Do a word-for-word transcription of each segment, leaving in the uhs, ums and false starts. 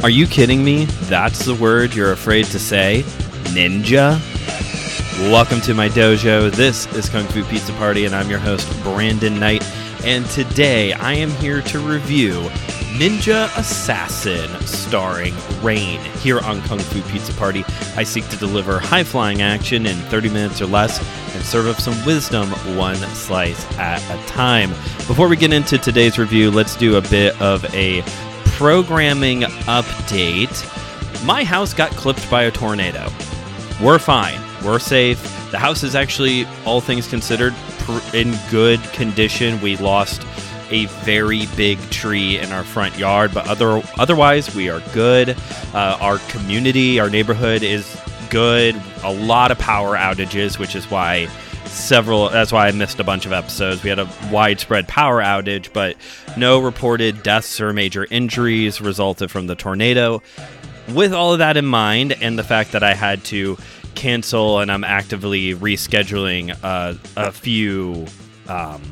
Are you kidding me? That's the word you're afraid to say? Ninja? Welcome to my dojo. This is Kung Fu Pizza Party, and I'm your host, Brandon Knight. And today, I am here to review Ninja Assassin, starring Rain. Here on Kung Fu Pizza Party, I seek to deliver high-flying action in thirty minutes or less and serve up some wisdom one slice at a time. Before we get into today's review, let's do a bit of a programming update. My house got clipped by a tornado. We're fine. We're safe. The house is actually, all things considered, pr- in good condition. We lost a very big tree in our front yard, but other otherwise we are good. Uh, our community, our neighborhood is good. A lot of power outages, which is why several, that's why I missed a bunch of episodes. We had a widespread power outage, but no reported deaths or major injuries resulted from the tornado. With all of that in mind, and the fact that I had to cancel and I'm actively rescheduling uh, a few um,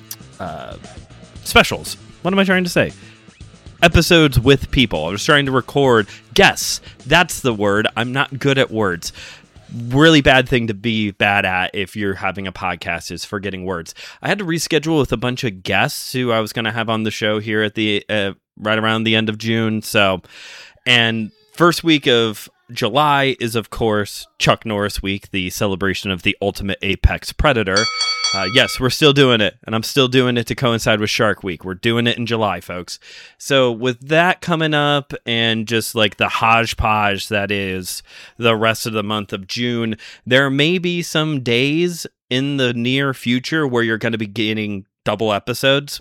uh, specials. What am I trying to say? Episodes with people. I was trying to record guests. That's the word. I'm not good at words. Really bad thing to be bad at if you're having a podcast is forgetting words. I had to reschedule with a bunch of guests who I was going to have on the show here at the uh, right around the end of June. So, and first week of July is, of course, Chuck Norris Week, the celebration of the ultimate apex predator. Uh, yes, we're still doing it, and I'm still doing it to coincide with Shark Week. We're doing it in July, folks. So with that coming up and just like the hodgepodge that is the rest of the month of June, there may be some days in the near future where you're going to be getting double episodes.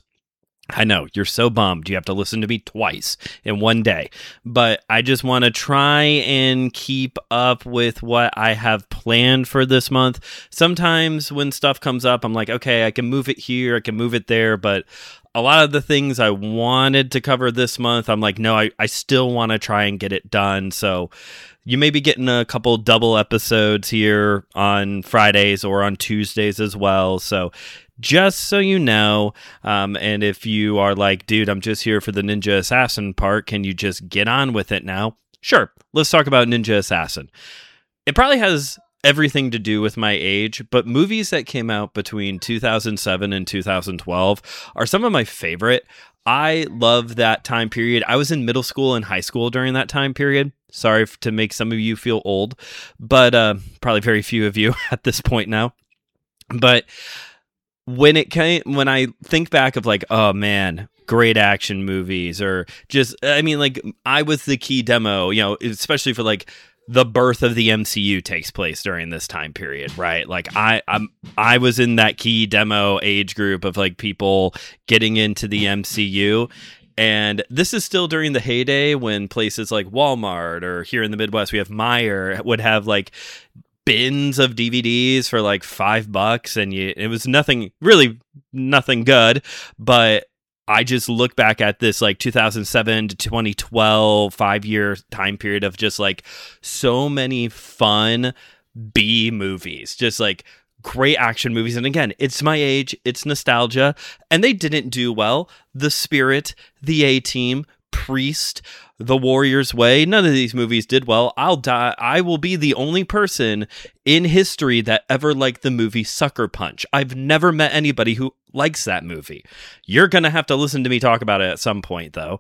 I know, you're so bummed. You have to listen to me twice in one day. But I just want to try and keep up with what I have planned for this month. Sometimes when stuff comes up, I'm like, okay, I can move it here, I can move it there. But a lot of the things I wanted to cover this month, I'm like, no, I, I still want to try and get it done. So you may be getting a couple double episodes here on Fridays or on Tuesdays as well. So just so you know, um, and if you are like, dude, I'm just here for the Ninja Assassin part, can you just get on with it now? Sure, let's talk about Ninja Assassin. It probably has everything to do with my age, but movies that came out between two thousand seven and two thousand twelve are some of my favorite. I love that time period. I was in middle school and high school during that time period. Sorry to make some of you feel old, but uh, probably very few of you at this point now. But when it came, when I think back of like, oh man, great action movies, or just, I mean, like, I was the key demo, you know, especially for like the birth of the M C U takes place during this time period, right? Like I, I'm, I was in that key demo age group of like people getting into the M C U. And this is still during the heyday when places like Walmart, or here in the Midwest, we have Meijer, would have like bins of D V Ds for like five bucks, and you, it was nothing, really nothing good. But I just look back at this like two thousand seven to twenty twelve, five year time period of just like so many fun B movies, just like great action movies. And again, it's my age, it's nostalgia, and they didn't do well. The Spirit, The A-Team, Priest, The Warrior's Way, none of these movies did well. I'll die. I will be the only person in history that ever liked the movie Sucker Punch. I've never met anybody who likes that movie. You're going to have to listen to me talk about it at some point, though.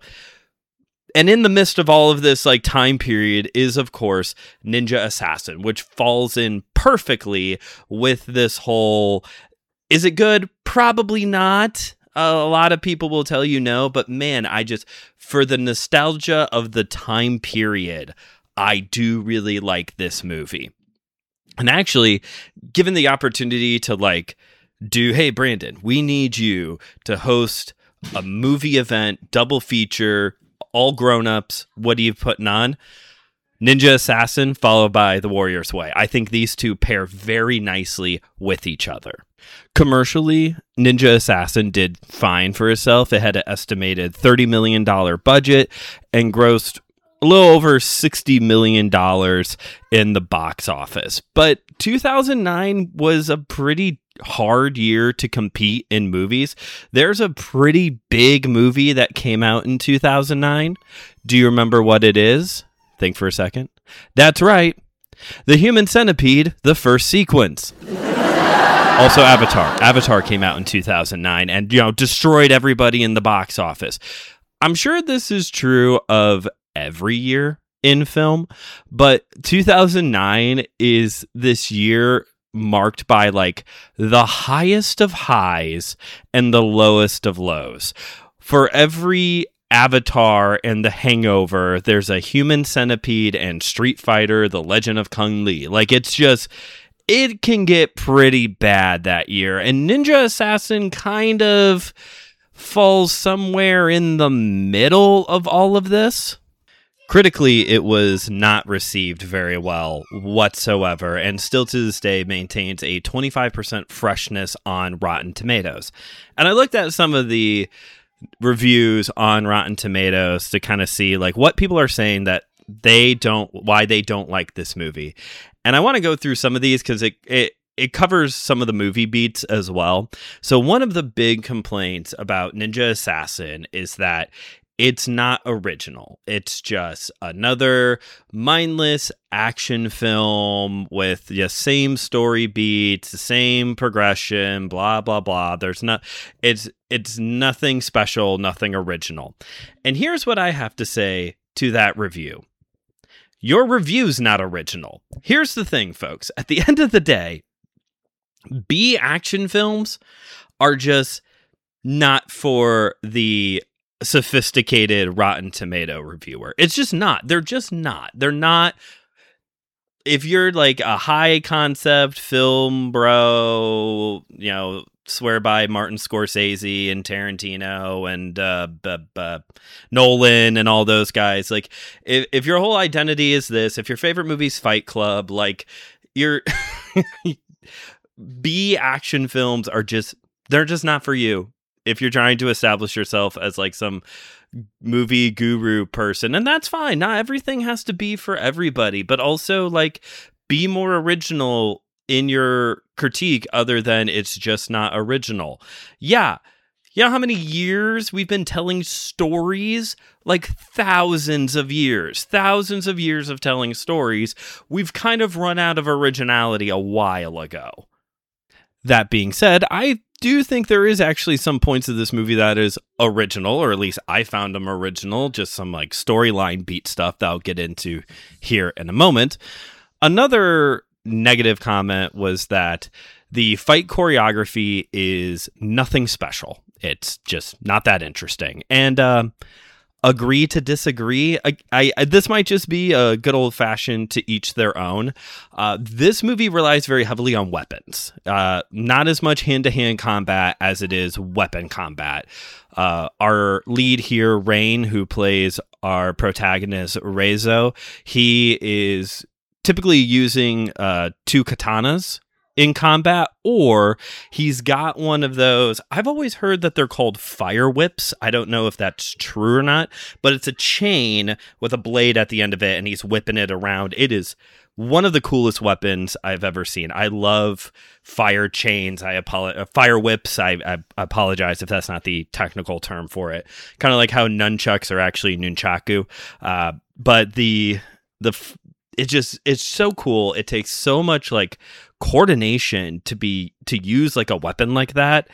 And in the midst of all of this like time period is, of course, Ninja Assassin, which falls in perfectly with this whole, is it good? Probably not. A lot of people will tell you no, but man, I just, for the nostalgia of the time period, I do really like this movie. And actually, given the opportunity to like do, hey, Brandon, we need you to host a movie event, double feature, all grown-ups, what are you putting on? Ninja Assassin followed by The Warrior's Way. I think these two pair very nicely with each other. Commercially, Ninja Assassin did fine for itself. It had an estimated thirty million dollars budget and grossed a little over sixty million dollars in the box office. But two thousand nine was a pretty hard year to compete in movies, there's a pretty big movie that came out in two thousand nine. Do you remember what it is? Think for a second. That's right. The Human Centipede, the first sequence. Also, Avatar. Avatar came out in two thousand nine and, you know, destroyed everybody in the box office. I'm sure this is true of every year in film, but two thousand nine is this year marked by like the highest of highs and the lowest of lows. For every Avatar and The Hangover, there's a Human Centipede and Street Fighter, The Legend of Kung Lee. Like, it's just, it can get pretty bad that year. And Ninja Assassin kind of falls somewhere in the middle of all of this. Critically, it was not received very well whatsoever, and still to this day maintains a twenty-five percent freshness on Rotten Tomatoes. And I looked at some of the reviews on Rotten Tomatoes to kind of see like what people are saying that they don't, why they don't like this movie. And I want to go through some of these because it, it it covers some of the movie beats as well. So one of the big complaints about Ninja Assassin is that it's not original. It's just another mindless action film with the same story beats, the same progression, blah, blah, blah. There's not, it's, it's nothing special, nothing original. And here's what I have to say to that review. Your review's not original. Here's the thing, folks. At the end of the day, B action films are just not for the sophisticated Rotten Tomato reviewer. It's just not. They're just not. They're not. If you're like a high concept film bro, you know, swear by Martin Scorsese and Tarantino and uh, b- b- Nolan and all those guys, like if, if your whole identity is this, if your favorite movie's Fight Club, like your B action films are just, they're just not for you. If you're trying to establish yourself as like some movie guru person, and that's fine. Not everything has to be for everybody, but also like be more original in your critique other than it's just not original. Yeah. You know how many years we've been telling stories? Like thousands of years, thousands of years of telling stories. We've kind of run out of originality a while ago. That being said, I do think there is actually some points of this movie that is original, or at least I found them original, just some like storyline beat stuff that I'll get into here in a moment. Another negative comment was that the fight choreography is nothing special. It's just not that interesting. And uh, agree to disagree. I, I, I this might just be a good old fashioned to each their own. Uh, this movie relies very heavily on weapons. Uh, not as much hand to hand combat as it is weapon combat. Uh, our lead here, Rain, who plays our protagonist Reizo, he is typically using uh, two katanas in combat, or he's got one of those. I've always heard that they're called fire whips. I don't know if that's true or not, but it's a chain with a blade at the end of it, and he's whipping it around. It is one of the coolest weapons I've ever seen. I love fire chains. I apologize. Fire whips. I, I apologize if that's not the technical term for it. Kind of like how nunchucks are actually nunchaku. Uh, but the the it just it's so cool. It takes so much like coordination to be to use like a weapon like that,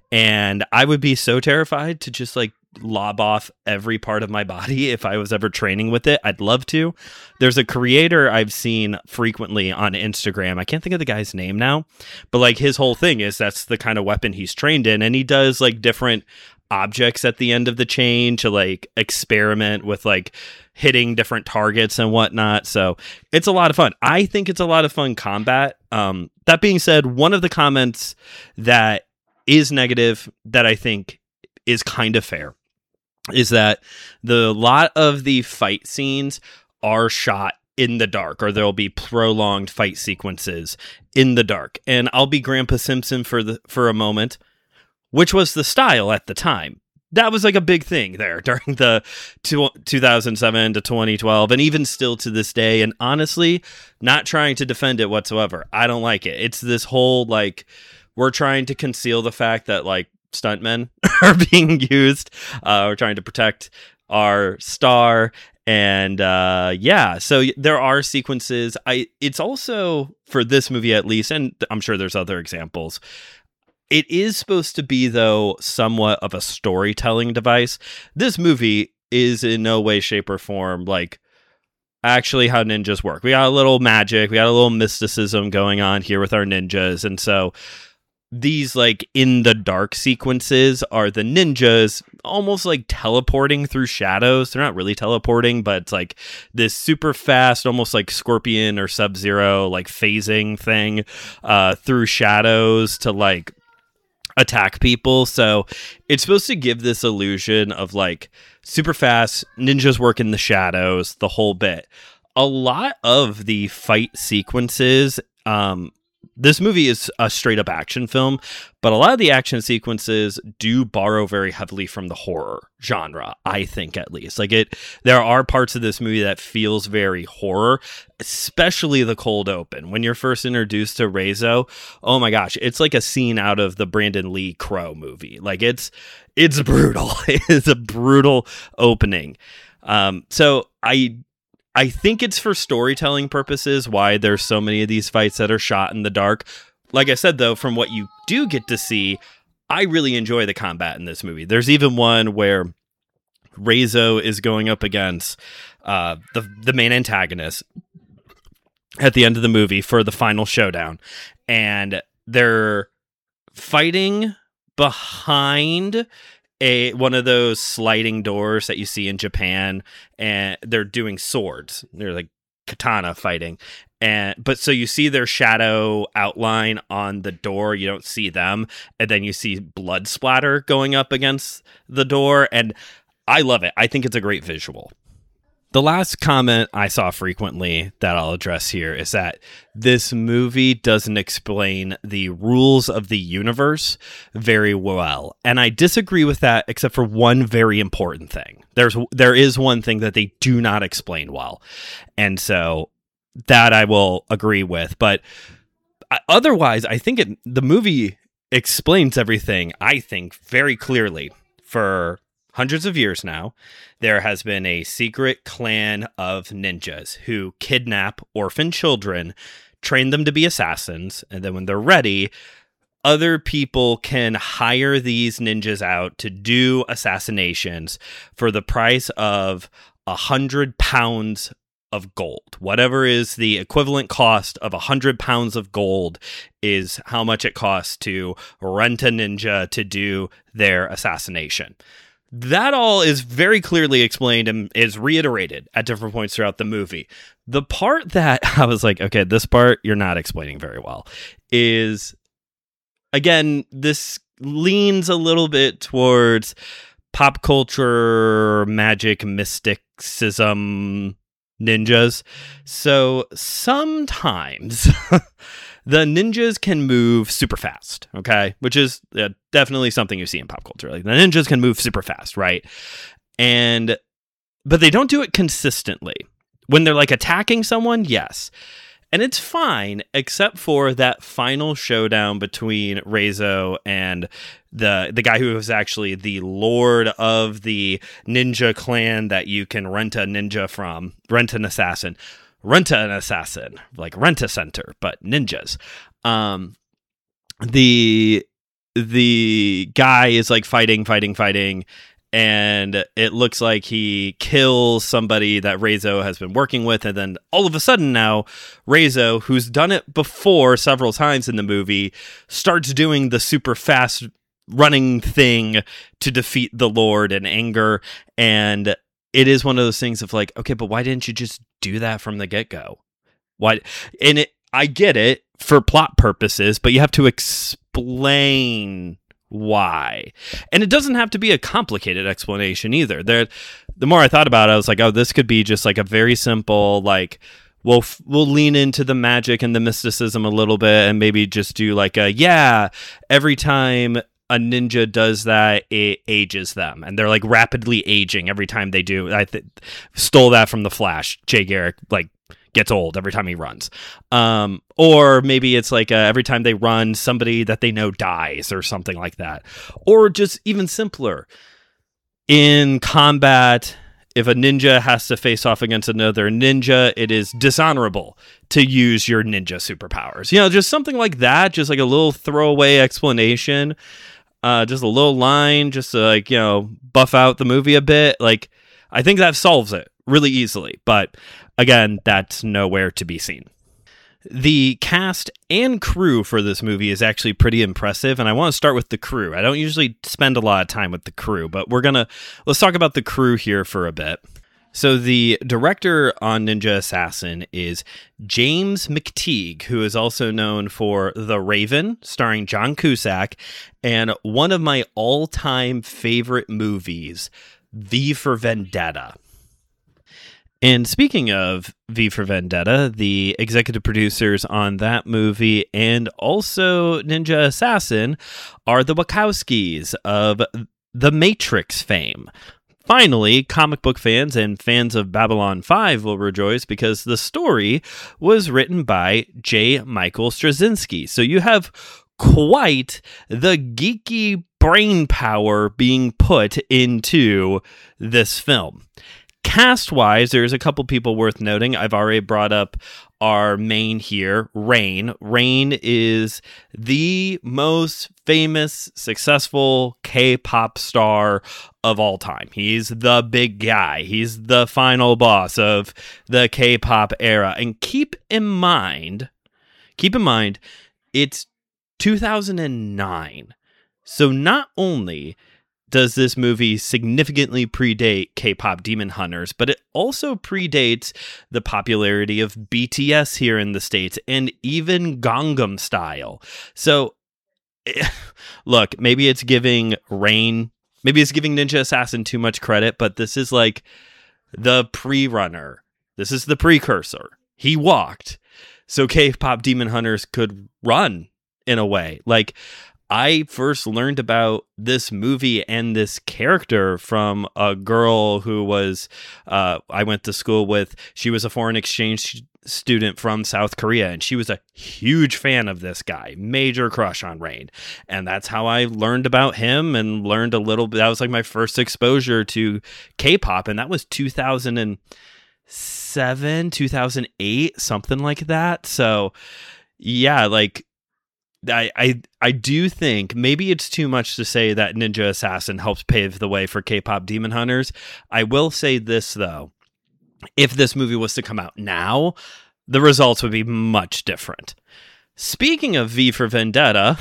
and I would be so terrified to just like lob off every part of my body if I was ever training with it. I'd love to. There's a creator I've seen frequently on Instagram. I can't think of the guy's name now, but like his whole thing is that's the kind of weapon he's trained in, and he does like different objects at the end of the chain to like experiment with like hitting different targets and whatnot. So it's a lot of fun. I think it's a lot of fun combat. Um, that being said, one of the comments that is negative that I think is kind of fair is that the lot of the fight scenes are shot in the dark, or there'll be prolonged fight sequences in the dark. And I'll be Grandpa Simpson for the for a moment, which was the style at the time. That was like a big thing there during the two, two thousand seven to twenty twelve, and even still to this day. And honestly, not trying to defend it whatsoever. I don't like it. It's this whole like we're trying to conceal the fact that like stuntmen are being used. Uh, we're trying to protect our star. And uh, yeah, so there are sequences. I it's also, for this movie at least, and I'm sure there's other examples, it is supposed to be, though, somewhat of a storytelling device. This movie is in no way, shape, or form like actually how ninjas work. We got a little magic, we got a little mysticism going on here with our ninjas, and so these like in the dark sequences are the ninjas almost like teleporting through shadows. They're not really teleporting, but it's like this super fast, almost like Scorpion or Sub-Zero, like phasing thing uh, through shadows to like attack people. So it's supposed to give this illusion of like super fast ninjas work in the shadows, the whole bit. A lot of the fight sequences, um, this movie is a straight up action film, but a lot of the action sequences do borrow very heavily from the horror genre, I think, at least. Like it, there are parts of this movie that feels very horror, especially the cold open. When you're first introduced to Reizo, oh my gosh, it's like a scene out of the Brandon Lee Crow movie. Like it's, it's brutal. It's a brutal opening. Um, so I, I think it's for storytelling purposes why there's so many of these fights that are shot in the dark. Like I said, though, from what you do get to see, I really enjoy the combat in this movie. There's even one where Reizo is going up against uh, the the main antagonist at the end of the movie for the final showdown, and they're fighting behind a one of those sliding doors that you see in Japan, and they're doing swords. They're like katana fighting. And but so you see their shadow outline on the door, you don't see them, and then you see blood splatter going up against the door, and I love it. I think it's a great visual. The last comment I saw frequently that I'll address here is that this movie doesn't explain the rules of the universe very well. And I disagree with that, except for one very important thing. There's there is one thing that they do not explain well. And so that I will agree with. But otherwise, I think it, the movie explains everything, I think, very clearly. For hundreds of years now, there has been a secret clan of ninjas who kidnap orphan children, train them to be assassins, and then when they're ready, other people can hire these ninjas out to do assassinations for the price of a hundred pounds of gold. Whatever is the equivalent cost of a hundred pounds of gold is how much it costs to rent a ninja to do their assassination. That all is very clearly explained and is reiterated at different points throughout the movie. The part that I was like, okay, this part you're not explaining very well is, again, this leans a little bit towards pop culture, magic, mysticism, ninjas. So sometimes the ninjas can move super fast, okay? Which is uh, definitely something you see in pop culture. Like the ninjas can move super fast, right? And but they don't do it consistently. When they're like attacking someone, yes. And it's fine, except for that final showdown between Reizo and the the guy who was actually the lord of the ninja clan that you can rent a ninja from, rent an assassin. Rent an assassin, like Rent-A-Center, but ninjas. Um, the the guy is like fighting, fighting, fighting, and it looks like he kills somebody that Reizo has been working with, and then all of a sudden now, Reizo, who's done it before several times in the movie, starts doing the super fast running thing to defeat the Lord in anger, and it is one of those things of like, okay, but why didn't you just do that from the get-go? Why? And it, I get it for plot purposes, but you have to explain why. And it doesn't have to be a complicated explanation either. There, the more I thought about it, I was like, oh, this could be just like a very simple, like, we'll f- we'll lean into the magic and the mysticism a little bit, and maybe just do like a yeah, every time a ninja does that, it ages them, and they're like rapidly aging every time they do. I th- stole that from The Flash. Jay Garrick like gets old every time he runs. Um, or maybe it's like uh, every time they run, somebody that they know dies or something like that. Or just even simpler. In combat, if a ninja has to face off against another ninja, it is dishonorable to use your ninja superpowers. You know, just something like that, just like a little throwaway explanation, uh, just a little line, just to like, you know, buff out the movie a bit. Like, I think that solves it really easily. But again, that's nowhere to be seen. The cast and crew for this movie is actually pretty impressive, and I want to start with the crew. I don't usually spend a lot of time with the crew, but we're gonna let's talk about the crew here for a bit. So the director on Ninja Assassin is James McTeague, who is also known for The Raven, starring John Cusack, and one of my all-time favorite movies, V for Vendetta. And speaking of V for Vendetta, the executive producers on that movie and also Ninja Assassin are the Wachowskis of The Matrix fame. Finally, comic book fans and fans of Babylon five will rejoice because the story was written by J. Michael Straczynski. So you have quite the geeky brain power being put into this film. Cast-wise, there's a couple people worth noting. I've already brought up our main here, Rain. Rain is the most famous, successful K-pop star of all time. He's the big guy. He's the final boss of the K-pop era. And keep in mind, keep in mind, it's two thousand nine. So not only does this movie significantly predate K-pop Demon Hunters, but it also predates the popularity of B T S here in the States and even Gangnam Style. So, look, maybe it's giving Rain, maybe it's giving Ninja Assassin too much credit, but this is like the pre-runner. This is the precursor. He walked, so K-pop Demon Hunters could run in a way. Like, I first learned about this movie and this character from a girl who was, uh, I went to school with. She was a foreign exchange student from South Korea, and she was a huge fan of this guy, major crush on Rain. And that's how I learned about him and learned a little bit. That was like my first exposure to K-pop, and that was two thousand seven, two thousand eight, something like that. So, yeah, like, I, I I do think maybe it's too much to say that Ninja Assassin helps pave the way for K-pop Demon Hunters. I will say this, though. If this movie was to come out now, the results would be much different. Speaking of V for Vendetta,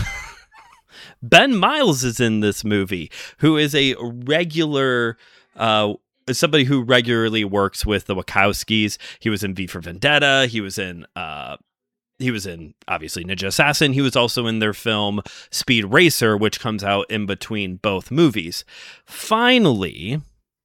Ben Miles is in this movie, who is a regular... Uh, somebody who regularly works with the Wachowskis. He was in V for Vendetta. He was in... Uh, He was in, obviously, Ninja Assassin. He was also in their film Speed Racer, which comes out in between both movies. Finally,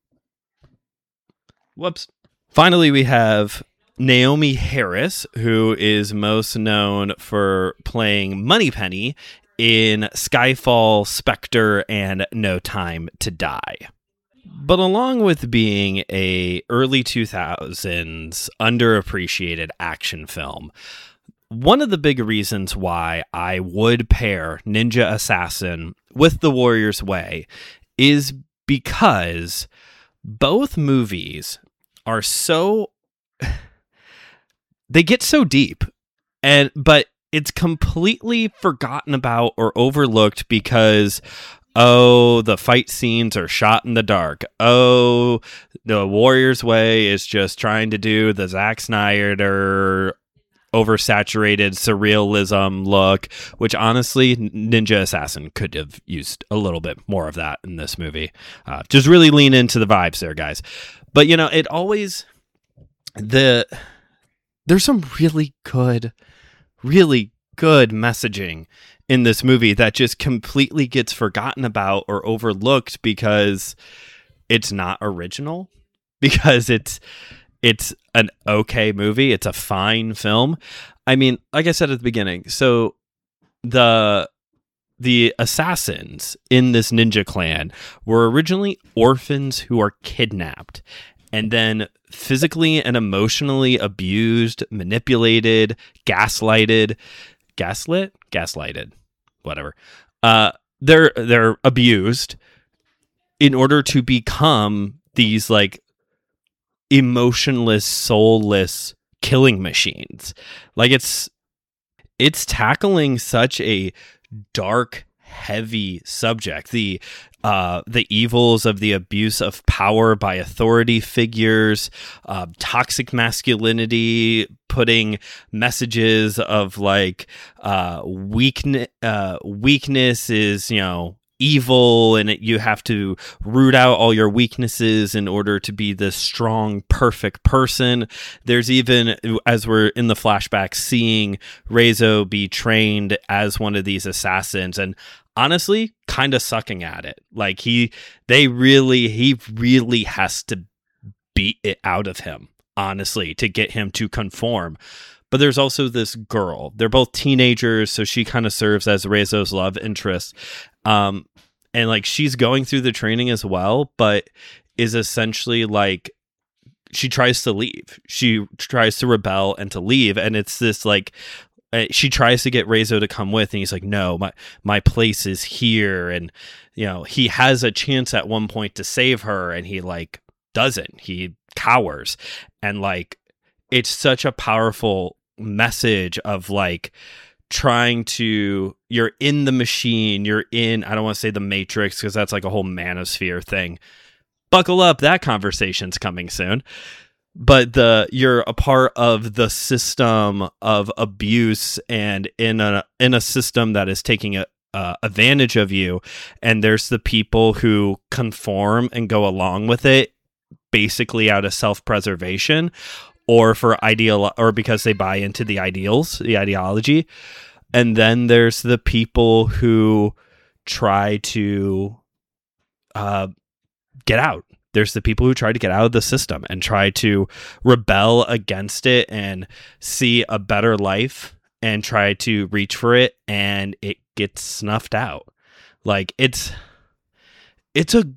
whoops. Finally, we have Naomi Harris, who is most known for playing Moneypenny in Skyfall, Spectre, and No Time to Die. But along with being a early two thousands underappreciated action film, one of the big reasons why I would pair Ninja Assassin with The Warrior's Way is because both movies are so... they get so deep, and but it's completely forgotten about or overlooked because... oh, the fight scenes are shot in the dark. Oh, The Warrior's Way is just trying to do the Zack Snyder oversaturated surrealism look, which honestly Ninja Assassin could have used a little bit more of that in this movie. Uh, just really lean into the vibes there, guys. But you know, it always the there's some really good, really good messaging in this movie that just completely gets forgotten about or overlooked because it's not original, because it's It's an okay movie. It's a fine film. I mean, like I said at the beginning, so the the assassins in this ninja clan were originally orphans who are kidnapped. and then physically and emotionally abused, manipulated, gaslighted, gaslit, gaslighted, whatever. Uh, they're they're abused in order to become these like emotionless, soulless killing machines. Like it's it's tackling such a dark, heavy subject. The uh, the evils of the abuse of power by authority figures, uh, toxic masculinity, putting messages of like uh, weakness. Uh, weakness is, you know, evil, and it, you have to root out all your weaknesses in order to be this strong, perfect person. There's even, as we're in the flashback, seeing Rezo be trained as one of these assassins, and honestly, kind of sucking at it. Like he, they really, he really has to beat it out of him, honestly, to get him to conform. But there's also this girl. They're both teenagers, so she kind of serves as Rezo's love interest. Um, and like she's going through the training as well, but is essentially like she tries to leave. She tries to rebel and to leave, and it's this like uh, she tries to get Rezo to come with, and he's like, "No, my my place is here." And you know, he has a chance at one point to save her, and he like doesn't. He cowers, and like it's such a powerful message of like trying to, you're in the machine, you're in, I don't want to say the Matrix because that's like a whole manosphere thing. Buckle up, that conversation's coming soon. But the you're a part of the system of abuse, and in a in a system that is taking a uh, advantage of you, and there's the people who conform and go along with it basically out of self-preservation, or for ideal, or because they buy into the ideals, the ideology. And then there's the people who try to uh, get out. There's the people who try to get out of the system and try to rebel against it and see a better life and try to reach for it, and it gets snuffed out. Like it's, it's a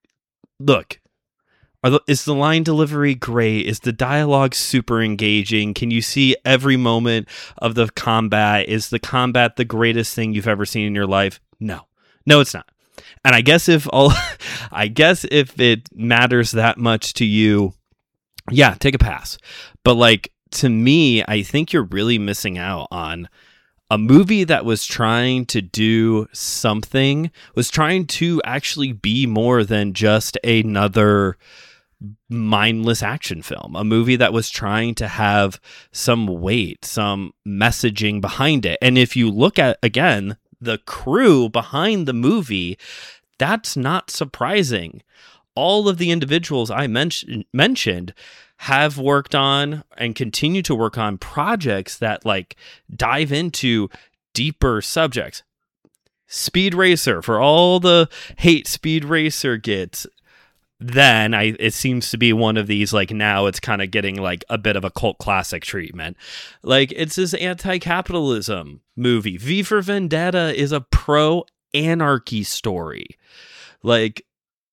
look. Are the, is the line delivery great? Is the dialogue super engaging? Can you see every moment of the combat? Is the combat the greatest thing you've ever seen in your life? No, no, it's not. And I guess if all, I guess if it matters that much to you, yeah, take a pass. But like to me, I think you're really missing out on a movie that was trying to do something, was trying to actually be more than just another mindless action film, a movie that was trying to have some weight, some messaging behind it. And if you look at, again, the crew behind the movie, that's not surprising. All of the individuals I men- mentioned have worked on and continue to work on projects that like dive into deeper subjects. Speed Racer, for all the hate Speed Racer gets, then I it seems to be one of these, like now it's kind of getting like a bit of a cult classic treatment. Like it's this anti-capitalism movie. V for Vendetta is a pro-anarchy story. Like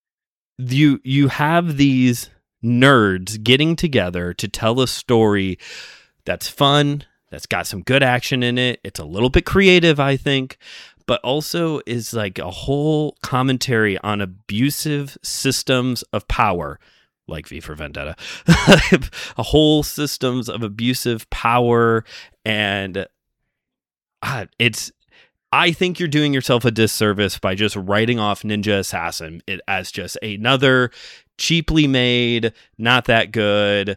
you you have these nerds getting together to tell a story that's fun, that's got some good action in it. It's a little bit creative, I think, but also is like a whole commentary on abusive systems of power, like V for Vendetta, a whole systems of abusive power. And uh, it's, I think you're doing yourself a disservice by just writing off Ninja Assassin it as just another cheaply made, not that good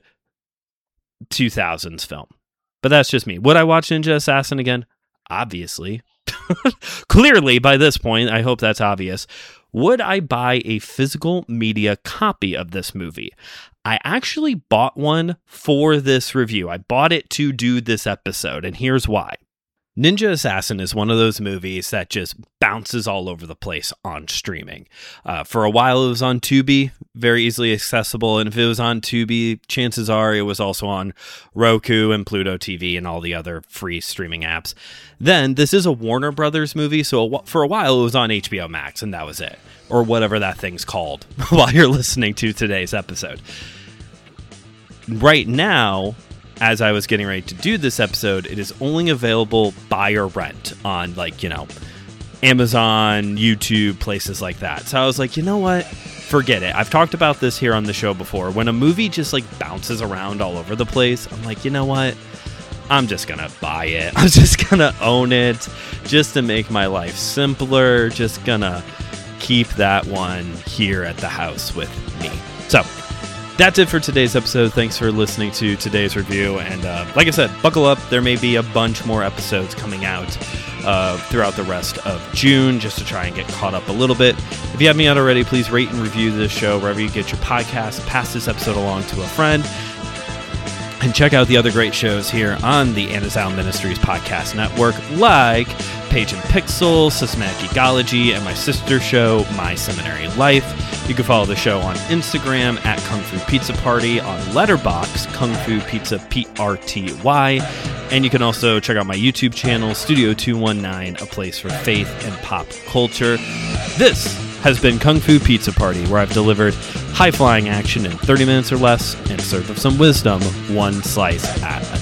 two thousands film. But that's just me. Would I watch Ninja Assassin again? Obviously. Clearly, by this point, I hope that's obvious. Would I buy a physical media copy of this movie? I actually bought one for this review. I bought it to do this episode, and here's why. Ninja Assassin is one of those movies that just bounces all over the place on streaming. Uh, for a while, it was on Tubi, very easily accessible. And if it was on Tubi, chances are it was also on Roku and Pluto T V and all the other free streaming apps. Then, this is a Warner Brothers movie, so for a while, it was on H B O Max, and that was it. Or whatever that thing's called while you're listening to today's episode. right now, as I was getting ready to do this episode, it is only available buy or rent on, like, you know, Amazon, YouTube, places like that. So I was like, you know what? Forget it. I've talked about this here on the show before. When a movie just like bounces around all over the place, I'm like, you know what? I'm just going to buy it. I'm just going to own it just to make my life simpler. Just going to keep that one here at the house with me. So that's it for today's episode. Thanks for listening to today's review. And uh, like I said, buckle up. There may be a bunch more episodes coming out uh, throughout the rest of June just to try and get caught up a little bit. If you haven't yet already, please rate and review this show wherever you get your podcast. Pass this episode along to a friend. And check out the other great shows here on the Anazao Ministries podcast network, like Page and Pixel, Systematic Geekology, and my sister show, My Seminary Life. You can follow the show on Instagram at Kung Fu Pizza Party, on Letterboxd, Kung Fu Pizza P R T Y, and you can also check out my YouTube channel, Studio two one nine, a place for faith and pop culture. This has been Kung Fu Pizza Party, where I've delivered high-flying action in thirty minutes or less and served up some wisdom one slice at a